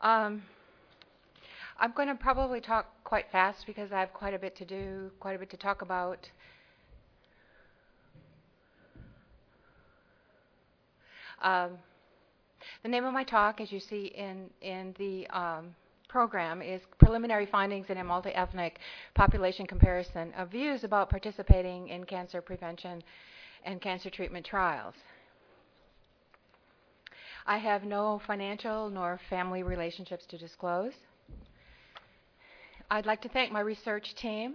Um, I'm going to probably talk quite fast because I have quite a bit to do, quite a bit to talk about. Um, the name of my talk, as you see in the program, is Preliminary Findings in a Multi-Ethnic Population Comparison of Views about Participating in Cancer Prevention and Cancer Treatment Trials. I have no financial nor family relationships to disclose. I'd like to thank my research team.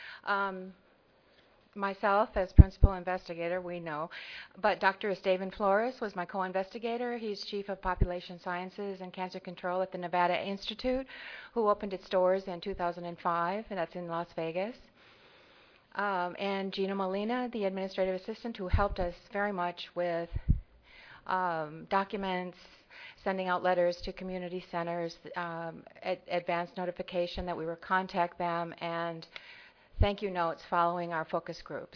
Myself as principal investigator, we know, but Dr. Esteban Flores was my co-investigator. He's Chief of Population Sciences and Cancer Control at the Nevada Institute, who opened its doors in 2005, and that's in Las Vegas. And Gina Molina, the administrative assistant, who helped us very much with documents, sending out letters to community centers, advance notification that we would contact them, and thank you notes following our focus groups.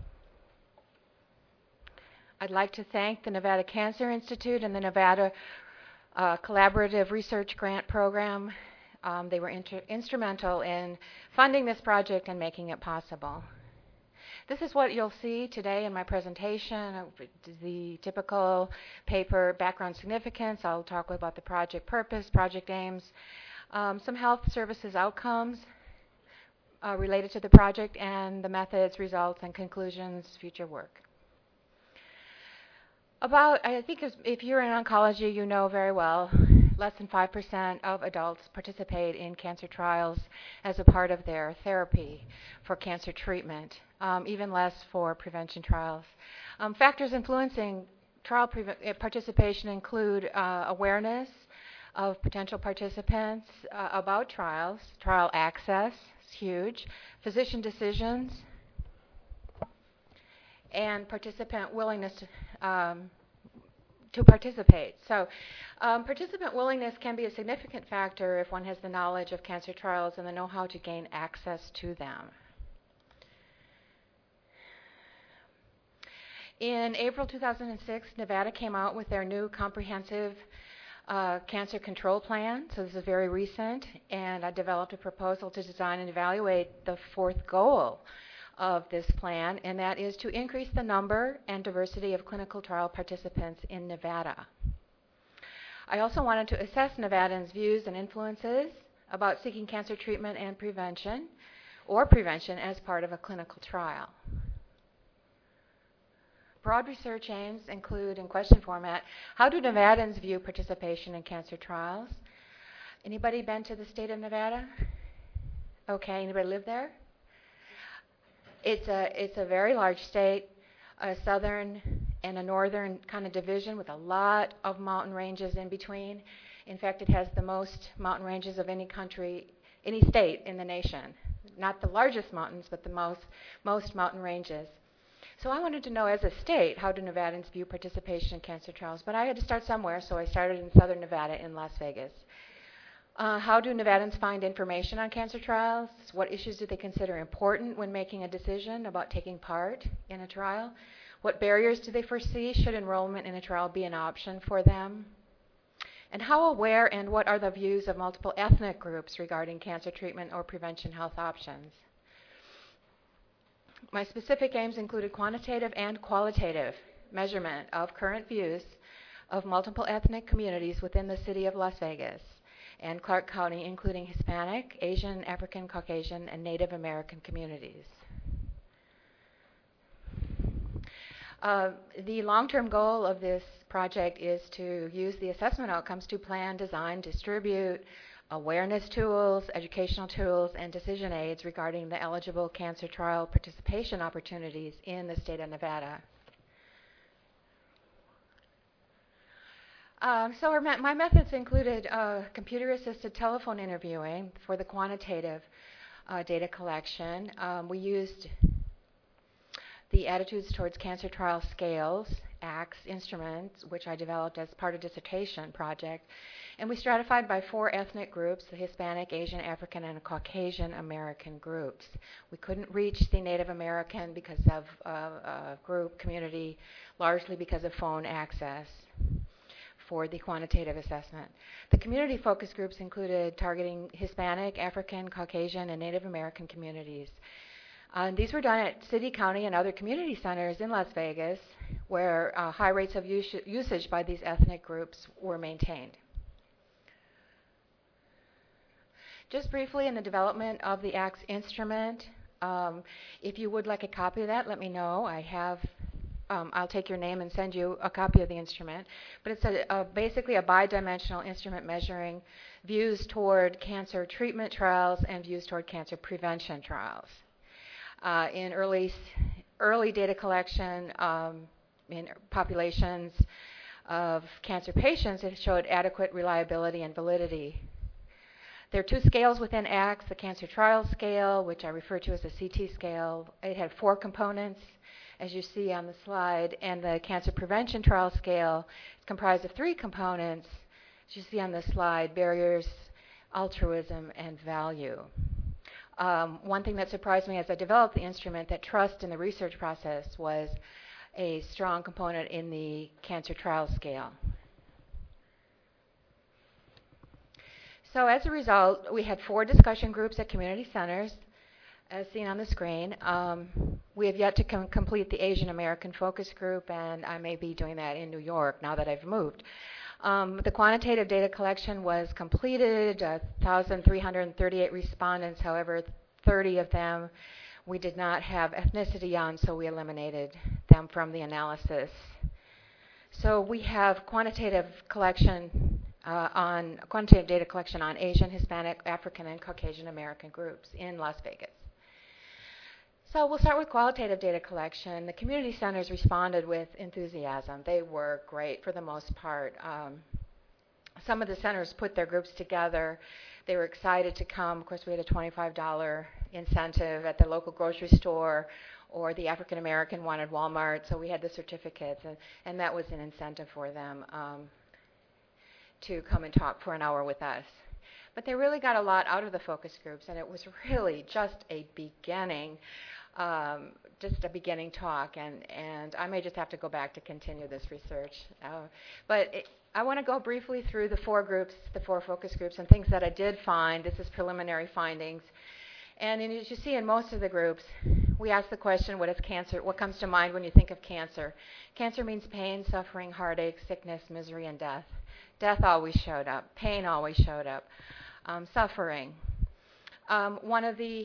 I'd like to thank the Nevada Cancer Institute and the Nevada Collaborative Research Grant Program. They were instrumental in funding this project and making it possible. This is what you'll see today in my presentation, the typical paper background significance. I'll talk about the project purpose, project aims, some health services outcomes related to the project, and the methods, results, and conclusions, future work. I think if you're in oncology, you know very well, less than 5% of adults participate in cancer trials as a part of their therapy for cancer treatment, even less for prevention trials. Factors influencing trial participation include awareness of potential participants about trials, trial access is huge, physician decisions, and participant willingness to participate. So participant willingness can be a significant factor if one has the knowledge of cancer trials and the know-how to gain access to them. In April 2006, Nevada came out with their new comprehensive cancer control plan. So this is very recent, and I developed a proposal to design and evaluate the fourth goal of this plan, and that is to increase the number and diversity of clinical trial participants in Nevada. I also wanted to assess Nevadans' views and influences about seeking cancer treatment and prevention, or prevention as part of a clinical trial. Broad research aims include, in question format, how do Nevadans view participation in cancer trials? Anybody been to the state of Nevada? Okay, anybody live there? It's a very large state, a southern and a northern kind of division with a lot of mountain ranges in between. In fact, it has the most mountain ranges of any country, any state in the nation. Not the largest mountains, but the most mountain ranges. So I wanted to know, as a state, how do Nevadans view participation in cancer trials? But I had to start somewhere, so I started in southern Nevada in Las Vegas. How do Nevadans find information on cancer trials? What issues do they consider important when making a decision about taking part in a trial? What barriers do they foresee should enrollment in a trial be an option for them? And how aware and what are the views of multiple ethnic groups regarding cancer treatment or prevention health options? My specific aims included quantitative and qualitative measurement of current views of multiple ethnic communities within the city of Las Vegas and Clark County, including Hispanic, Asian, African, Caucasian, and Native American communities. The long-term goal of this project is to use the assessment outcomes to plan, design, distribute awareness tools, educational tools, and decision aids regarding the eligible cancer trial participation opportunities in the state of Nevada. My methods included computer-assisted telephone interviewing for the quantitative data collection. We used the Attitudes Towards Cancer Trial Scales, ACTS instruments, which I developed as part of a dissertation project. And we stratified by 4 ethnic groups, the Hispanic, Asian, African, and Caucasian American groups. We couldn't reach the Native American because of group community, largely because of phone access. for the quantitative assessment. The community focus groups included targeting Hispanic, African, Caucasian, and Native American communities. These were done at city, county, and other community centers in Las Vegas, where high rates of usage by these ethnic groups were maintained. Just briefly, in the development of the ACTS instrument, if you would like a copy of that, let me know. I'll take your name and send you a copy of the instrument. But it's basically a bidimensional instrument measuring views toward cancer treatment trials and views toward cancer prevention trials. In early data collection in populations of cancer patients, it showed adequate reliability and validity. There are two scales within ACTS, the cancer trial scale, which I refer to as the CT scale. It had 4 components, as you see on the slide, and the cancer prevention trial scale is comprised of 3 components, as you see on the slide: barriers, altruism, and value. One thing that surprised me as I developed the instrument, that trust in the research process was a strong component in the cancer trial scale. So as a result, we had 4 discussion groups at community centers, as seen on the screen. We have yet to complete the Asian American focus group, and I may be doing that in New York now that I've moved. The quantitative data collection was completed, 1,338 respondents. However, 30 of them we did not have ethnicity on, so we eliminated them from the analysis. So we have quantitative data collection on Asian, Hispanic, African, and Caucasian American groups in Las Vegas. So we'll start with qualitative data collection. The community centers responded with enthusiasm. They were great for the most part. Some of the centers put their groups together. They were excited to come. Of course, we had a $25 incentive at the local grocery store, or the African American wanted Walmart, so we had the certificates, and that was an incentive for them to come and talk for an hour with us. But they really got a lot out of the focus groups, and it was really just a beginning talk, and I may just have to go back to continue this research. I want to go briefly through the 4 groups, the 4 focus groups, and things that I did find. This is preliminary findings. And as you see in most of the groups, we ask the question, what is cancer? What comes to mind when you think of cancer? Cancer means pain, suffering, heartache, sickness, misery, and death. Death always showed up. Pain always showed up. Suffering. One of the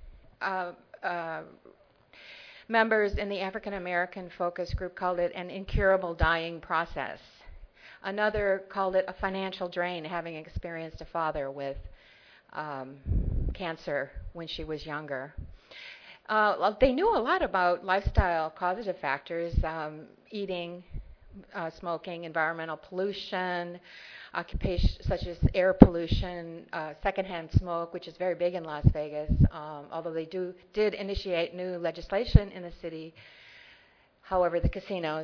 members in the African American focus group called it an incurable dying process. Another called it a financial drain, having experienced a father with cancer when she was younger. They knew a lot about lifestyle causative factors, eating, smoking, environmental pollution, occupation such as air pollution, secondhand smoke, which is very big in Las Vegas, although they did initiate new legislation in the city. However, the casinos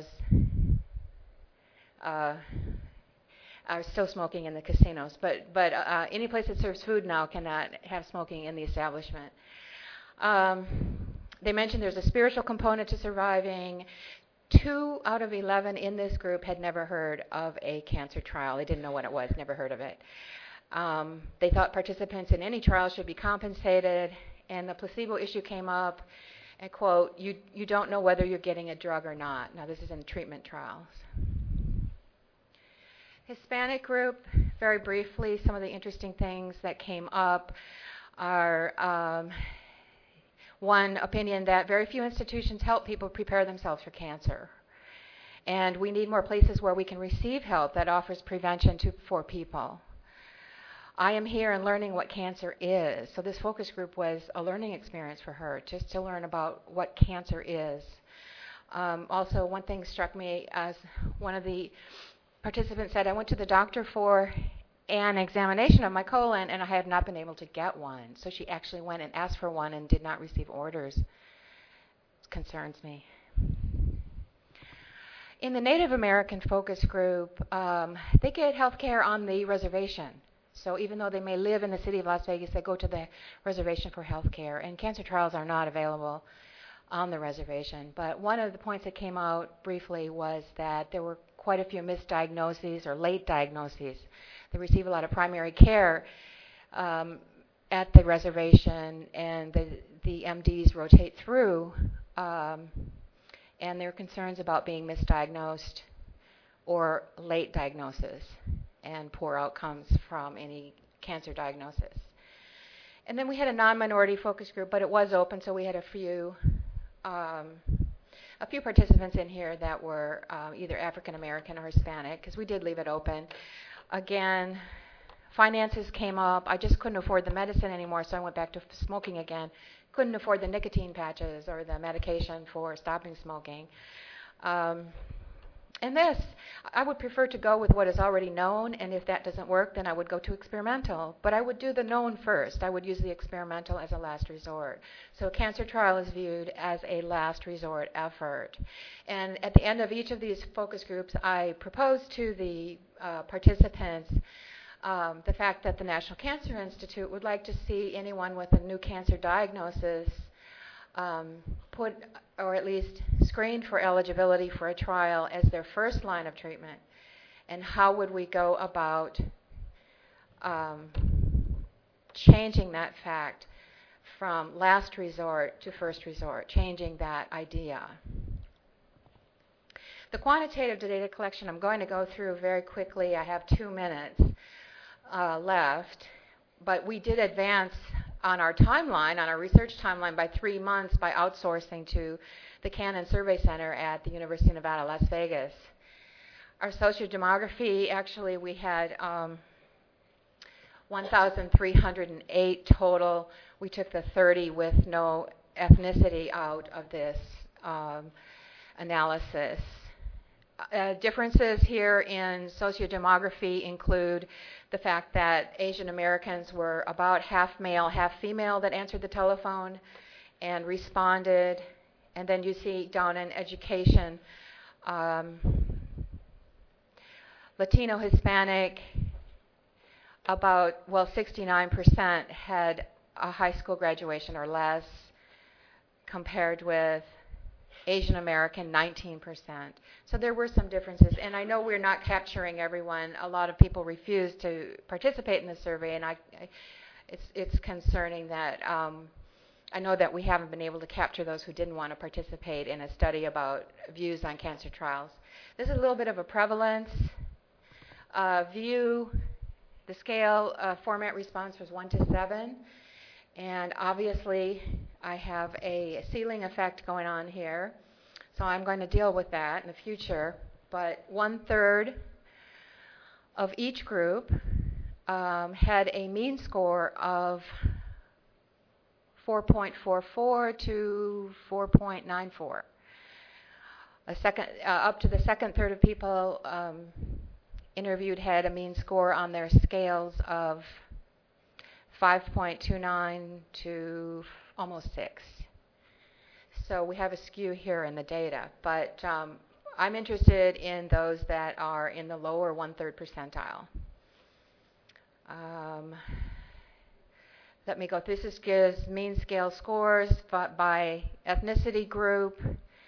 are still smoking in the casinos, but any place that serves food now cannot have smoking in the establishment. They mentioned there's a spiritual component to surviving. 2 out of 11 in this group had never heard of a cancer trial. They didn't know what it was, never heard of it. They thought participants in any trial should be compensated, and the placebo issue came up, and quote, you don't know whether you're getting a drug or not. Now this is in treatment trials. Hispanic group, very briefly, some of the interesting things that came up are one opinion that very few institutions help people prepare themselves for cancer. And we need more places where we can receive help that offers prevention for people. I am here and learning what cancer is. So this focus group was a learning experience for her, just to learn about what cancer is. Also, one thing struck me as one of the participants said, I went to the doctor for an examination of my colon, and I have not been able to get one. So she actually went and asked for one and did not receive orders. It concerns me. In the Native American focus group, they get health care on the reservation. So even though they may live in the city of Las Vegas, they go to the reservation for health care, and cancer trials are not available on the reservation. But one of the points that came out briefly was that there were quite a few misdiagnoses or late diagnoses. They receive a lot of primary care at the reservation, and the MDs rotate through, and there are concerns about being misdiagnosed or late diagnosis and poor outcomes from any cancer diagnosis. And then we had a non-minority focus group, but it was open, so we had a few participants in here that were either African American or Hispanic, because we did leave it open. Again, finances came up. I just couldn't afford the medicine anymore, so I went back to smoking again. Couldn't afford the nicotine patches or the medication for stopping smoking. And this, I would prefer to go with what is already known, and if that doesn't work, then I would go to experimental. But I would do the known first. I would use the experimental as a last resort. So a cancer trial is viewed as a last resort effort. And at the end of each of these focus groups, I proposed to the participants the fact that the National Cancer Institute would like to see anyone with a new cancer diagnosis put, or at least screened for eligibility for a trial as their first line of treatment. And how would we go about changing that fact from last resort to first resort, changing that idea. The quantitative data collection I'm going to go through very quickly. I have 2 minutes left, but we did advance on our timeline, on our research timeline, by 3 months by outsourcing to the Cannon Survey Center at the University of Nevada, Las Vegas. Our sociodemography, actually, we had 1,308 total. We took the 30 with no ethnicity out of this analysis. Differences here in sociodemography include the fact that Asian Americans were about half male, half female that answered the telephone and responded. And then you see down in education, Latino, Hispanic, about, 69% had a high school graduation or less, compared with Asian American, 19%. So there were some differences, and I know we're not capturing everyone. A lot of people refuse to participate in the survey, and it's concerning that I know that we haven't been able to capture those who didn't want to participate in a study about views on cancer trials. This is a little bit of a prevalence view. The scale format response was 1 to 7, and obviously I have a ceiling effect going on here, so I'm going to deal with that in the future. But 1/3 of each group had a mean score of 4.44 to 4.94. Up to the second third of people interviewed had a mean score on their scales of 5.29 to almost 6. So we have a skew here in the data, but I'm interested in those that are in the lower 1/3 percentile. Let me go. This gives mean scale scores by ethnicity group.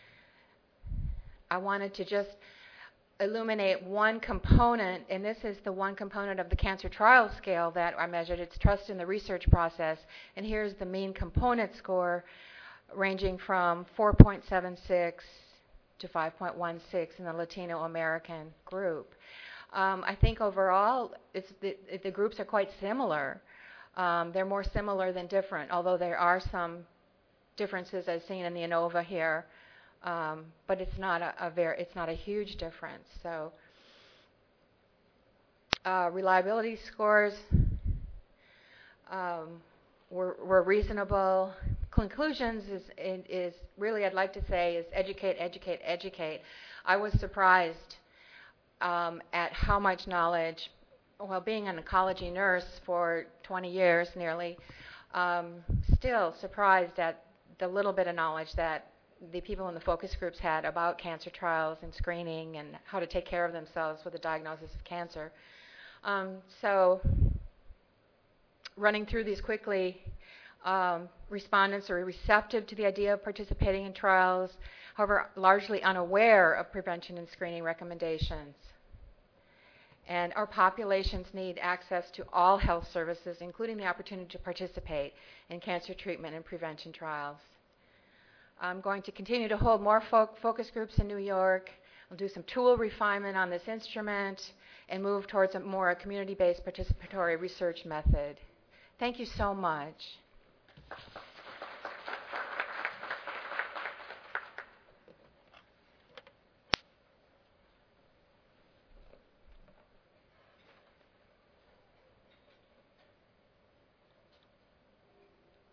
I wanted to just illuminate one component, and this is the one component of the cancer trial scale that I measured. It's trust in the research process, and here's the mean component score ranging from 4.76 to 5.16 in the Latino American group. I think overall the groups are quite similar. They're more similar than different, although there are some differences as seen in the ANOVA here. But it's not a huge difference. So reliability scores were reasonable. Conclusions is really, I'd like to say, is educate, educate, educate. I was surprised at how much knowledge, being an oncology nurse for 20 years nearly, still surprised at the little bit of knowledge that the people in the focus groups had about cancer trials and screening and how to take care of themselves with a diagnosis of cancer. So running through these quickly, Respondents are receptive to the idea of participating in trials, however, largely unaware of prevention and screening recommendations. And our populations need access to all health services, including the opportunity to participate in cancer treatment and prevention trials. I'm going to continue to hold more focus groups in New York. I'll do some tool refinement on this instrument and move towards a more community-based participatory research method. Thank you so much.